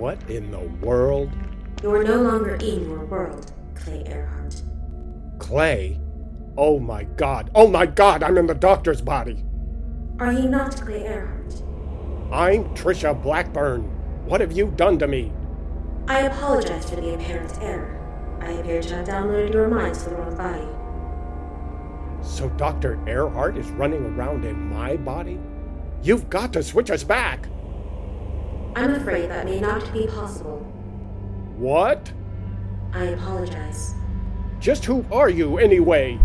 What in the world? You're no longer in your world, Clay Earhart. Clay? Oh my God, I'm in the doctor's body. Are you not Clay Earhart? I'm Trisha Blackburn. What have you done to me? I apologize for the apparent error. I appear to have downloaded your mind to the wrong body. So Dr. Earhart is running around in my body? You've got to switch us back! I'm afraid that may not be possible. What? I apologize. Just who are you, anyway?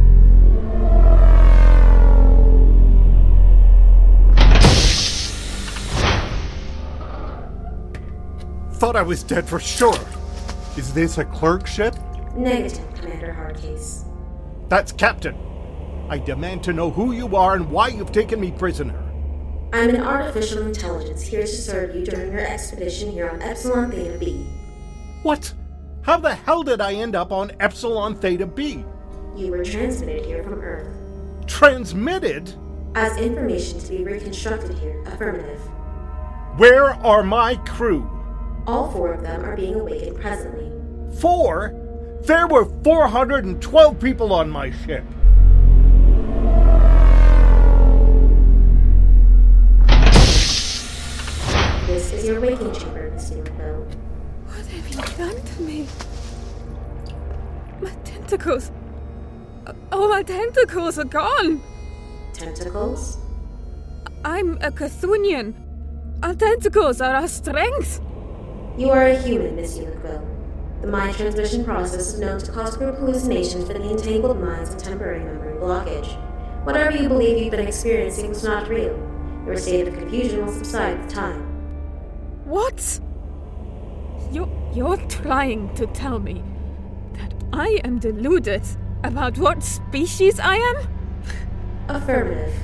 Thought I was dead for sure. Is this a clerkship? Negative, Commander Hardcase. That's Captain. I demand to know who you are and why you've taken me prisoner. I'm an artificial intelligence here to serve you during your expedition here on Epsilon Theta B. What? How the hell did I end up on Epsilon Theta B? You were transmitted here from Earth. Transmitted? As information to be reconstructed here, affirmative. Where are my crew? All 4 of them are being awakened presently. 4? There were 412 people on my ship. This is your waking chamber, Mr. McBell. What have you done to me? My tentacles. All my tentacles are gone. Tentacles? I'm a Cthulhian. Our tentacles are our strength. You are a human, Mr. McBell. The mind transmission process is known to cause group hallucinations for the entangled minds and temporary memory blockage. Whatever you believe you've been experiencing was not real. Your state of confusion will subside with time. What? You're trying to tell me that I am deluded about what species I am? Affirmative.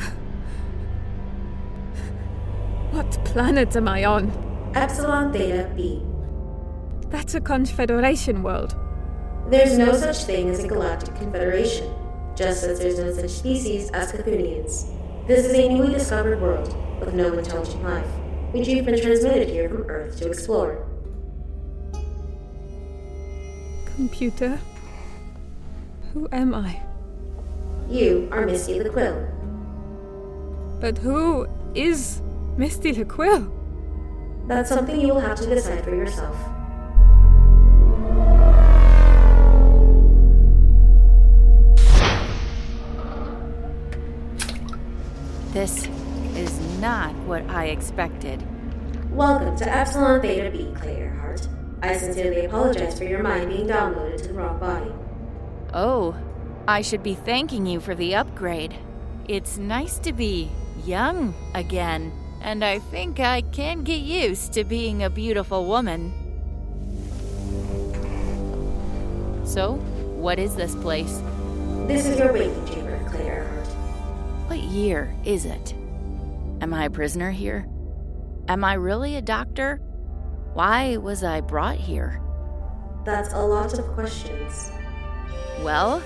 What planet am I on? Epsilon Theta B. That's a Confederation world. There's no such thing as a galactic confederation, just as there's no such species as Cthulhians. This is a newly discovered world with no intelligent life, which you've been transmitted here from Earth to explore. Computer, who am I? You are Misty the Quill. But who is Misty the Quill? That's something you will have to decide for yourself. This is not what I expected. Welcome to Epsilon Theta B, Clay Earhart. I sincerely apologize for your mind being downloaded to the wrong body. Oh, I should be thanking you for the upgrade. It's nice to be young again, and I think I can get used to being a beautiful woman. So, what is this place? This is your waking chamber, Clay Earhart. What year is it? Am I a prisoner here? Am I really a doctor? Why was I brought here? That's a lot of questions. Well?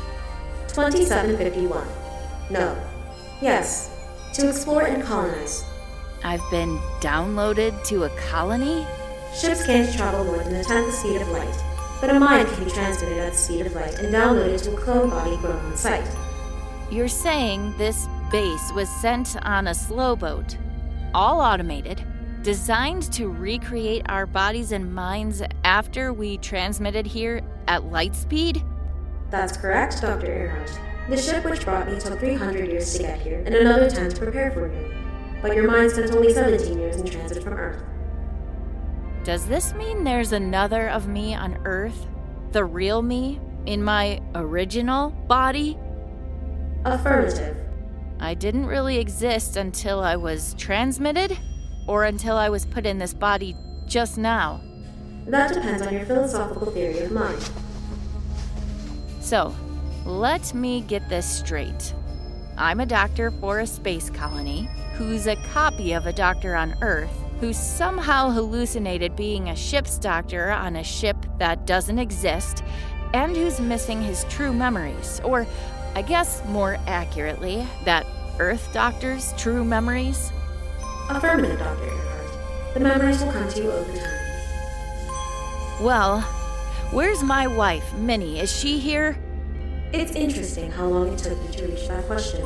2751. No. Yes. To explore and colonize. I've been downloaded to a colony? Ships can't travel more than a tenth the speed of light, but a mind can be transmitted at the speed of light and downloaded to a clone body grown on site. You're saying this base was sent on a slow boat, all automated, designed to recreate our bodies and minds after we transmitted here at light speed? That's correct, Dr. Earhart. The ship which brought me took 300 years to get here, and another 10 to prepare for you. But your mind spent only 17 years in transit from Earth. Does this mean there's another of me on Earth? The real me? In my original body? Affirmative. I didn't really exist until I was transmitted? Or until I was put in this body just now? That depends on your philosophical theory of mind. So, let me get this straight. I'm a doctor for a space colony who's a copy of a doctor on Earth who somehow hallucinated being a ship's doctor on a ship that doesn't exist and who's missing his true memories, or I guess more accurately, that Earth doctor's true memories. Affirmative, Dr. Earhart. The memories will come to you over time. Well, where's my wife, Minnie? Is she here? It's interesting how long it took you to reach that question.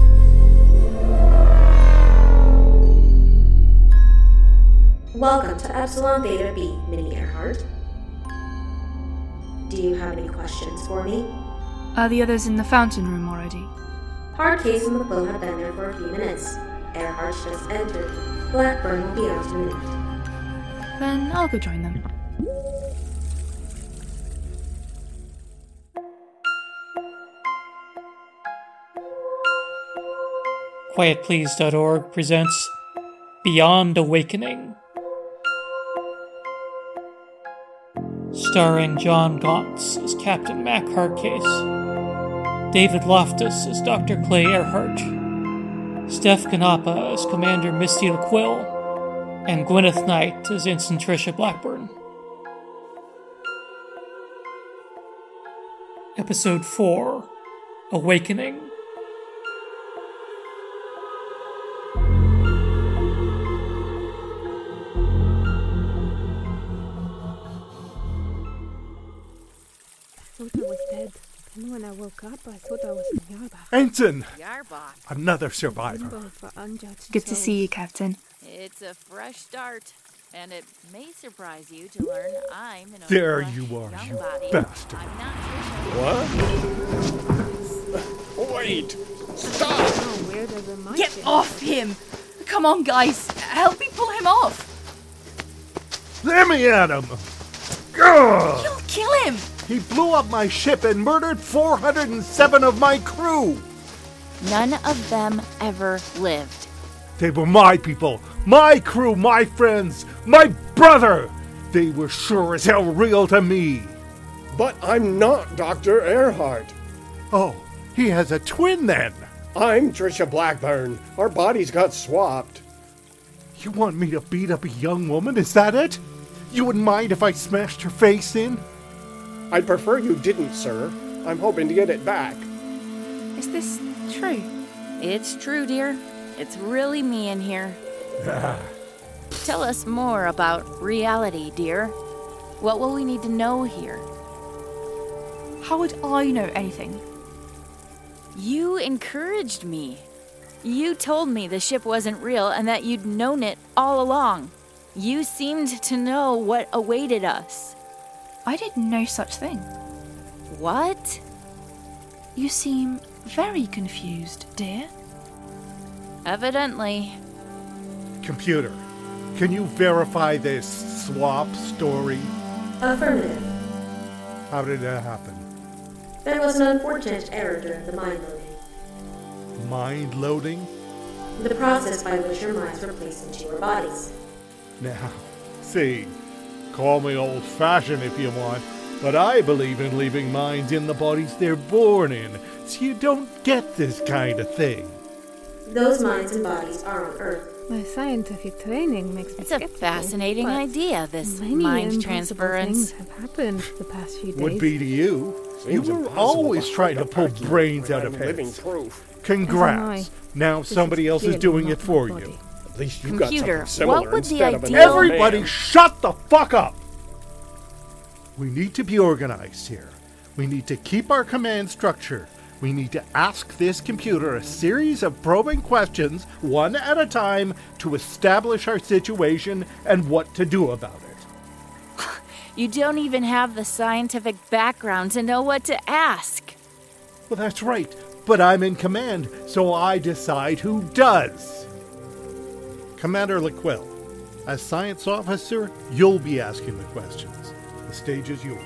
Welcome to Epsilon Theta B, Minnie Earhart. Do you have any questions for me? Are the others in the fountain room already? Hardcase and McQuill have been there for a few minutes. Earhart's just entered. Blackburn will be out in a minute. Then I'll go join them. QuietPlease.org presents Beyond Awakening, starring John Gauntz as Captain Mac Hardcase, David Loftus as Dr. Clay Earhart, Steph Ganapa as Commander Misty LaQuille, and Gwyneth Knight as Ensign Tricia Blackburn. Episode 4, Awakening. I thought I was dead. And when I woke up, I thought I was in Yarbach. Ensign! Yarbach. Another survivor. Limbo for unjudged Good to souls. see you, Captain. It's a fresh start, and it may surprise you to learn I'm in a There fresh you are, young you body. bastard. I'm not Tricia. What? Wait! Stop! Oh, where does the mic Get get? off him! Come on, guys! Help me pull him off! Let me at him! Ugh! You'll kill him! He blew up my ship and murdered 407 of my crew! None of them ever lived. They were my people, my crew, my friends, my brother! They were sure as hell real to me! But I'm not Dr. Earhart. Oh, he has a twin then! I'm Tricia Blackburn. Our bodies got swapped. You want me to beat up a young woman, is that it? You wouldn't mind if I smashed her face in? I'd prefer you didn't, sir. I'm hoping to get it back. Is this true? It's true, dear. It's really me in here. Tell us more about reality, dear. What will we need to know here? How would I know anything? You encouraged me. You told me the ship wasn't real and that you'd known it all along. You seemed to know what awaited us. I did no such thing. What? You seem very confused, dear. Evidently. Computer, can you verify this swap story? Affirmative. How did that happen? There was an unfortunate error during the mind loading. Mind loading? The process by which your minds were placed into your bodies. Now, see, call me old-fashioned if you want, but I believe in leaving minds in the bodies they're born in, so you don't get this kind of thing. Those minds and bodies are on Earth. My scientific training makes me It's a skeptical, fascinating but idea, this many mind impossible transference. things have happened the past few days. Would be to you. You Seems were impossible always to trying to hide a pull vacuum brains when out of I'm living heads. proof. Congrats. Now This somebody else is clearly doing not it for my you. body. At least you Computer, got something similar what would the instead of an ideal- old Everybody man. shut the fuck up! We need to be organized here. We need to keep our command structure. We need to ask this computer a series of probing questions, one at a time, to establish our situation and what to do about it. You don't even have the scientific background to know what to ask. Well, that's right, but I'm in command, so I decide who does. Commander LaQuille, as science officer, you'll be asking the questions. The stage is yours.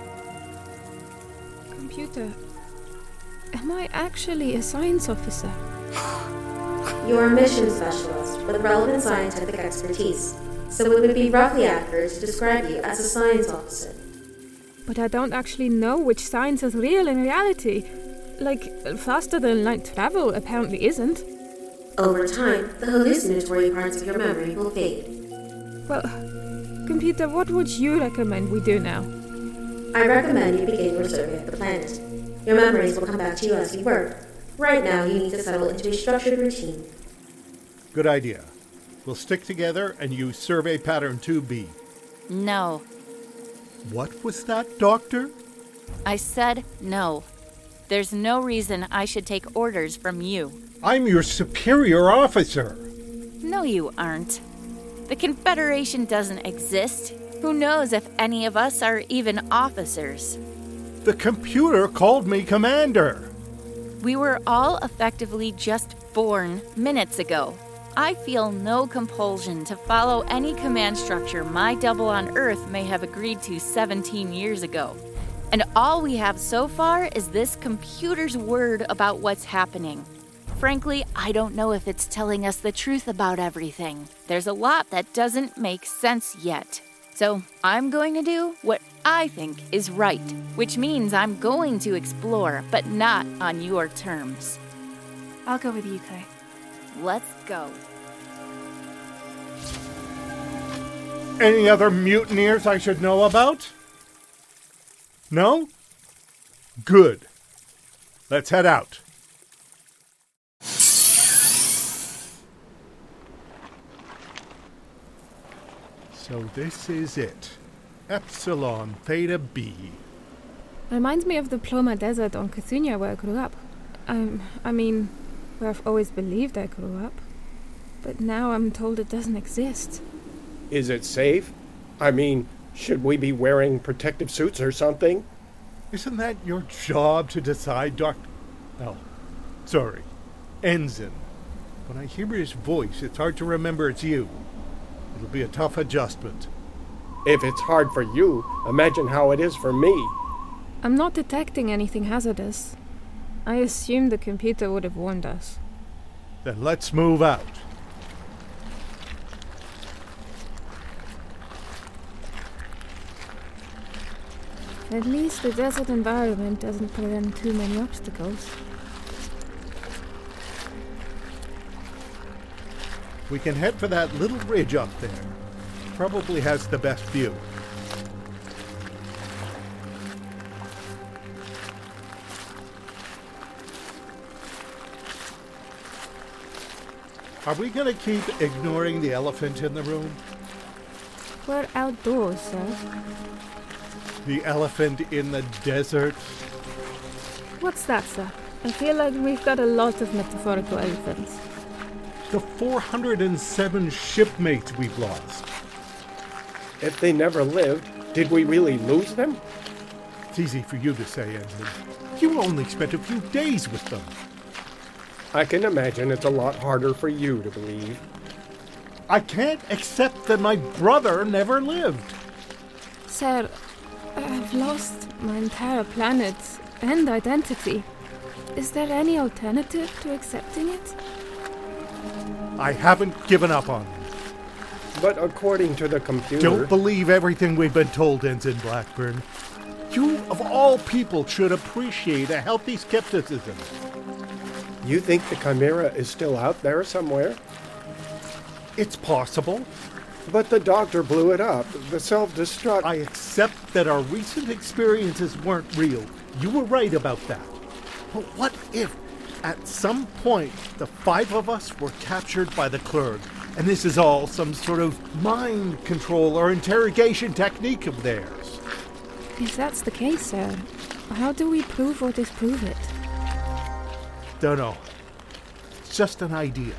Computer, am I actually a science officer? You're a mission specialist with relevant scientific expertise, so it would be roughly accurate to describe you as a science officer. But I don't actually know which science is real in reality. Like, faster than light travel apparently isn't. Over time, the hallucinatory parts of your memory will fade. Well, Computer, what would you recommend we do now? I recommend you begin your survey of the planet. Your memories will come back to you as you were. Right now, you need to settle into a structured routine. Good idea. We'll stick together and use survey pattern 2B. No. What was that, Doctor? I said no. There's no reason I should take orders from you. I'm your superior officer. No, you aren't. The Confederation doesn't exist. Who knows if any of us are even officers? The computer called me Commander. We were all effectively just born minutes ago. I feel no compulsion to follow any command structure my double on Earth may have agreed to 17 years ago. And all we have so far is this computer's word about what's happening. Frankly, I don't know if it's telling us the truth about everything. There's a lot that doesn't make sense yet. So I'm going to do what I think is right, which means I'm going to explore, but not on your terms. I'll go with you, Clay. Let's go. Any other mutineers I should know about? No? Good. Let's head out. So this is it. Epsilon Theta B. Reminds me of the Ploma Desert on Cthunia where I grew up. I mean, where I've always believed I grew up. But now I'm told it doesn't exist. Is it safe? I mean, should we be wearing protective suits or something? Isn't that your job to decide, Doctor? Oh, sorry. Ensign. When I hear his voice, it's hard to remember it's you. It'll be a tough adjustment. If it's hard for you, imagine how it is for me. I'm not detecting anything hazardous. I assumed the computer would have warned us. Then let's move out. At least the desert environment doesn't present too many obstacles. We can head for that little ridge up there. Probably has the best view. Are we going to keep ignoring the elephant in the room? We're outdoors, sir. The elephant in the desert? What's that, sir? I feel like we've got a lot of metaphorical elephants. The 407 shipmates we've lost. If they never lived, did we really lose them? It's easy for you to say, Ensign. You only spent a few days with them. I can imagine it's a lot harder for you to believe. I can't accept that my brother never lived. Sir, I've lost my entire planet and identity. Is there any alternative to accepting it? I haven't given up on them. But according to the computer... Don't believe everything we've been told, Ensign Blackburn. You, of all people, should appreciate a healthy skepticism. You think the Chimera is still out there somewhere? It's possible. But the doctor blew it up. The self-destruct... I accept that our recent experiences weren't real. You were right about that. But what if, at some point, the 5 of us were captured by the Clerg, and this is all some sort of mind control or interrogation technique of theirs? If that's the case, sir, how do we prove or disprove it? Don't know. It's just an idea.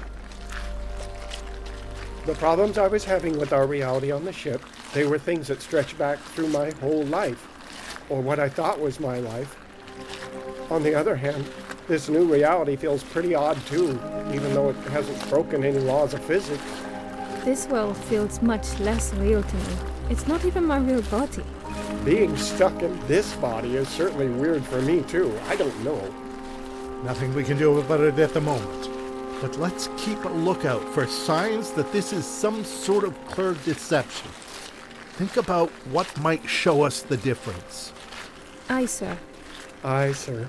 The problems I was having with our reality on the ship, they were things that stretched back through my whole life, or what I thought was my life. On the other hand, this new reality feels pretty odd too, even though it hasn't broken any laws of physics. This world feels much less real to me. It's not even my real body. Being stuck in this body is certainly weird for me too. I don't know. Nothing we can do about it at the moment. But let's keep a lookout for signs that this is some sort of Clerg deception. Think about what might show us the difference. Aye, sir. Aye, sir.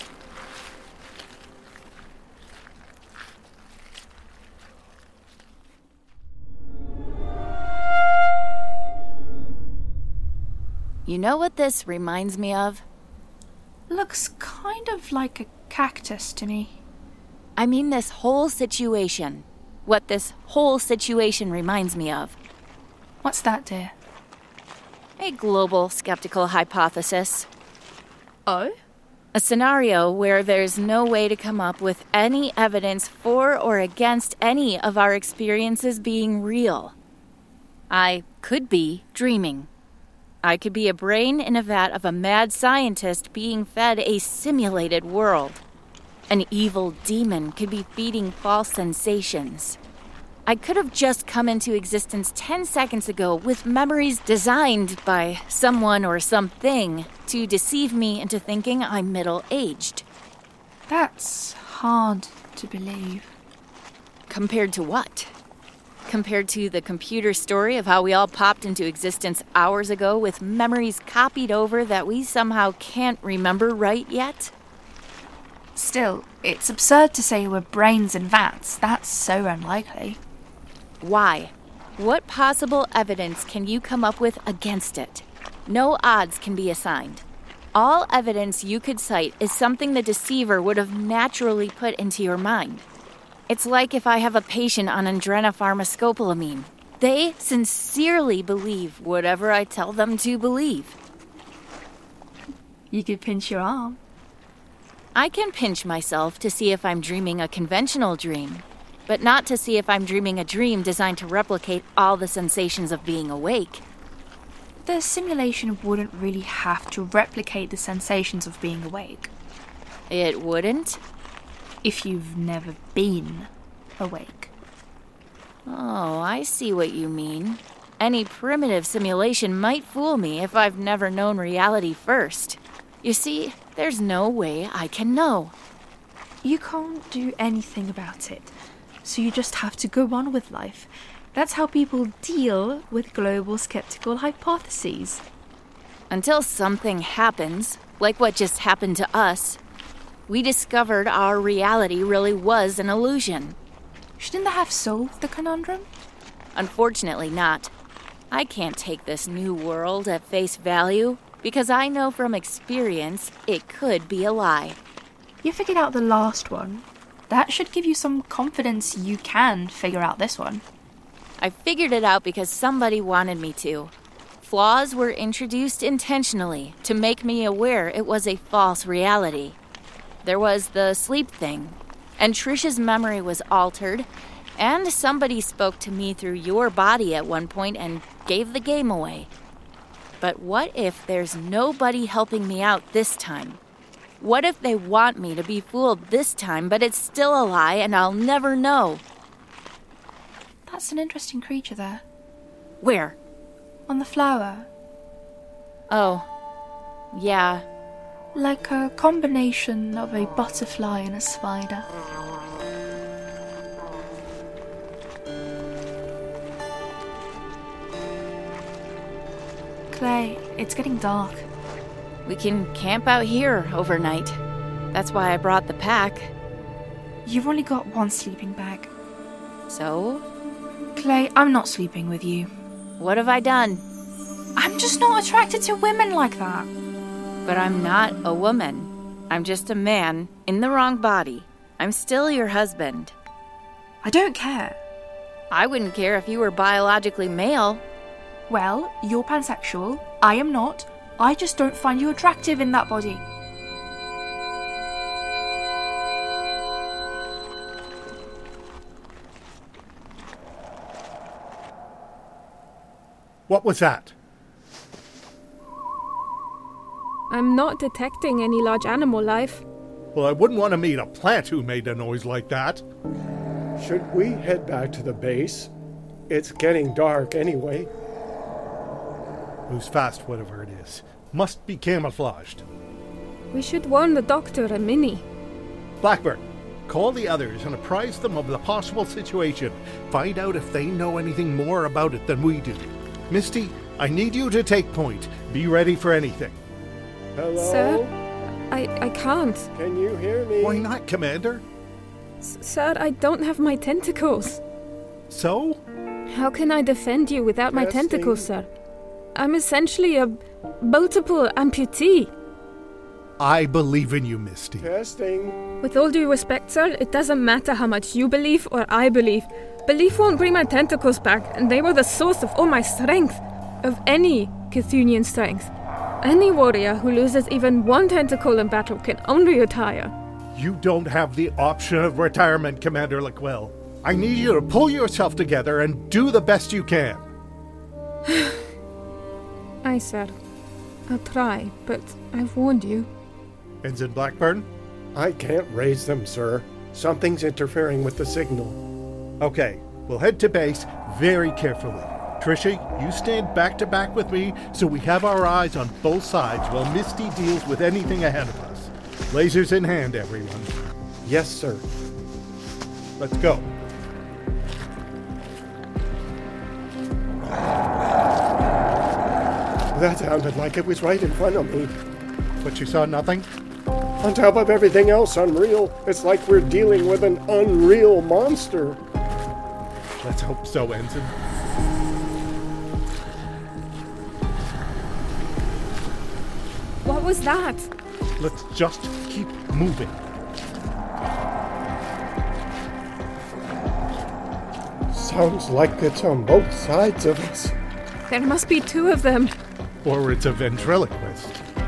You know what this reminds me of? Looks kind of like a cactus to me. I mean this whole situation. what this whole situation reminds me of. What's that, dear? A global skeptical hypothesis. Oh? A scenario where there's no way to come up with any evidence for or against any of our experiences being real. I could be dreaming. I could be a brain in a vat of a mad scientist being fed a simulated world. An evil demon could be feeding false sensations. I could have just come into existence 10 seconds ago with memories designed by someone or something to deceive me into thinking I'm middle-aged. That's hard to believe. Compared to what? Compared to the computer story of how we all popped into existence hours ago with memories copied over that we somehow can't remember right yet? Still, it's absurd to say we're brains in vats. That's so unlikely. Why? What possible evidence can you come up with against it? No odds can be assigned. All evidence you could cite is something the deceiver would have naturally put into your mind. It's like if I have a patient on adrenopharmacoscopolamine. They sincerely believe whatever I tell them to believe. You could pinch your arm. I can pinch myself to see if I'm dreaming a conventional dream, but not to see if I'm dreaming a dream designed to replicate all the sensations of being awake. The simulation wouldn't really have to replicate the sensations of being awake. It wouldn't? If you've never been awake. Oh, I see what you mean. Any primitive simulation might fool me if I've never known reality first. You see, there's no way I can know. You can't do anything about it, so you just have to go on with life. That's how people deal with global skeptical hypotheses. Until something happens, like what just happened to us, we discovered our reality really was an illusion. Shouldn't that have solved the conundrum? Unfortunately not. I can't take this new world at face value, because I know from experience it could be a lie. You figured out the last one. That should give you some confidence you can figure out this one. I figured it out because somebody wanted me to. Flaws were introduced intentionally to make me aware it was a false reality. There was the sleep thing, and Trish's memory was altered, and somebody spoke to me through your body at one point and gave the game away. But what if there's nobody helping me out this time? What if they want me to be fooled this time, but it's still a lie and I'll never know? That's an interesting creature there. Where? On the flower. Oh, yeah. Like a combination of a butterfly and a spider. Clay, it's getting dark. We can camp out here overnight. That's why I brought the pack. You've only got one sleeping bag. So? Clay, I'm not sleeping with you. What have I done? I'm just not attracted to women like that. But I'm not a woman. I'm just a man in the wrong body. I'm still your husband. I don't care. I wouldn't care if you were biologically male. Well, you're pansexual. I am not. I just don't find you attractive in that body. What was that? I'm not detecting any large animal life. Well, I wouldn't want to meet a plant who made a noise like that. Should we head back to the base? It's getting dark anyway. Moves fast, whatever it is. Must be camouflaged. We should warn the doctor and Minnie. Blackbird, call the others and apprise them of the possible situation. Find out if they know anything more about it than we do. Misty, I need you to take point. Be ready for anything. Hello? Sir? I can't. Can you hear me? Why not, Commander? Sir, I don't have my tentacles. So? How can I defend you without my Testing. tentacles, sir? I'm essentially a multiple amputee. I believe in you, Misty. Testing. With all due respect, sir, it doesn't matter how much you believe or I believe. Belief won't bring my tentacles back, and they were the source of all my strength. Of any Cthulhian strength. Any warrior who loses even one tentacle in battle can only retire. You don't have the option of retirement, Commander Laquelle. I need you to pull yourself together and do the best you can. Aye, sir. I'll try, but I've warned you. Ensign Blackburn? I can't raise them, sir. Something's interfering with the signal. Okay, we'll head to base very carefully. Trisha, you stand back to back with me so we have our eyes on both sides while Misty deals with anything ahead of us. Lasers in hand, everyone. Yes, sir. Let's go. That sounded like it was right in front of me. But you saw nothing? On top of everything else unreal, it's like we're dealing with an unreal monster. Let's hope so, Ensign. What was that? Let's just keep moving. Sounds like it's on both sides of us. There must be two of them. Or it's a ventriloquist.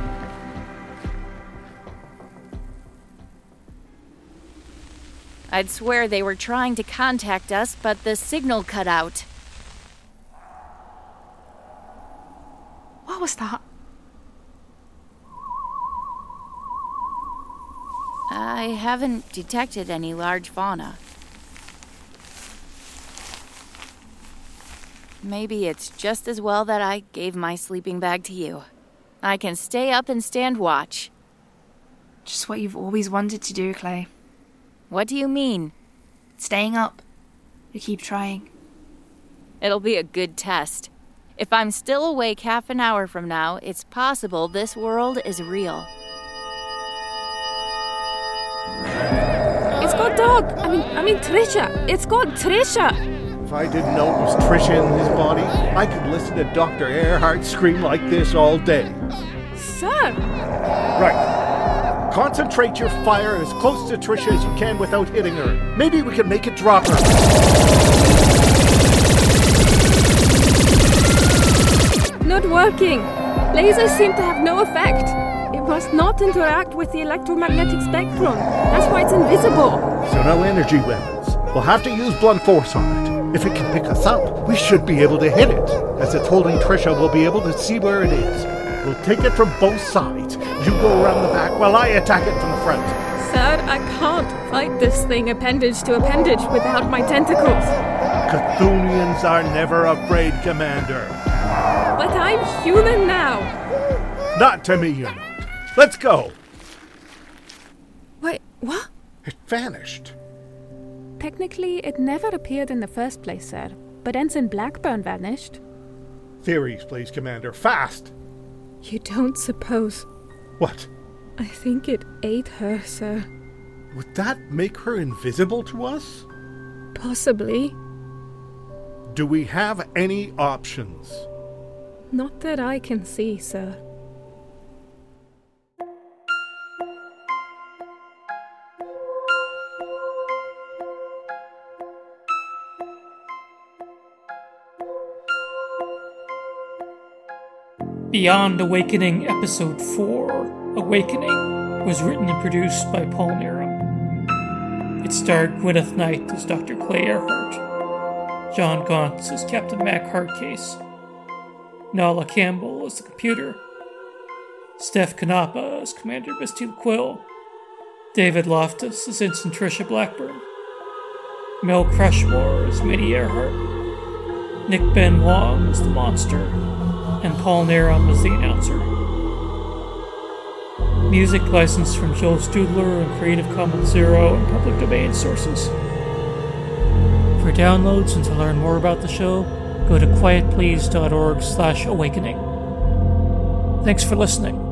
I'd swear they were trying to contact us, but the signal cut out. What was that? I haven't detected any large fauna. Maybe it's just as well that I gave my sleeping bag to you. I can stay up and stand watch. Just what you've always wanted to do, Clay. What do you mean? Staying up. You keep trying. It'll be a good test. If I'm still awake half an hour from now, it's possible this world is real. It's got Dog. I mean Trisha. It's got Trisha. If I didn't know it was Trisha in his body, I could listen to Dr. Earhart scream like this all day. Sir. Right. Concentrate your fire as close to Trisha as you can without hitting her. Maybe we can make it drop her. Not working. Lasers seem to have no effect. It must not interact with the electromagnetic spectrum. That's why it's invisible. So no energy weapons. We'll have to use blunt force on it. If it can pick us up, we should be able to hit it. As it's holding Trisha, we'll be able to see where it is. We'll take it from both sides. You go around the back while I attack it from the front. Sir, I can't fight this thing appendage to appendage without my tentacles. Cthulhians are never afraid, Commander. But I'm human now. Not to me, you're not. Let's go. Wait, what? It vanished. Technically, it never appeared in the first place, sir. But Ensign Blackburn vanished. Theories, please, Commander. Fast! You don't suppose... What? I think it ate her, sir. Would that make her invisible to us? Possibly. Do we have any options? Not that I can see, sir. Beyond Awakening Episode 4, Awakening, was written and produced by Paul Nerum. It starred Gwyneth Knight as Dr. Clay Earhart, John Gauntz as Captain Mac Hardcase, Nala Campbell as the computer, Steph Canapa as Commander Misty Laquelle, David Loftus as Ensign Trisha Blackburn, Mel Crushmore as Minnie Earhart, Nick Ben Wong as the monster, and Paul Nerum as the announcer. Music licensed from Joel Studler and Creative Commons Zero and public domain sources. For downloads and to learn more about the show, go to quietplease.org/awakening. Thanks for listening.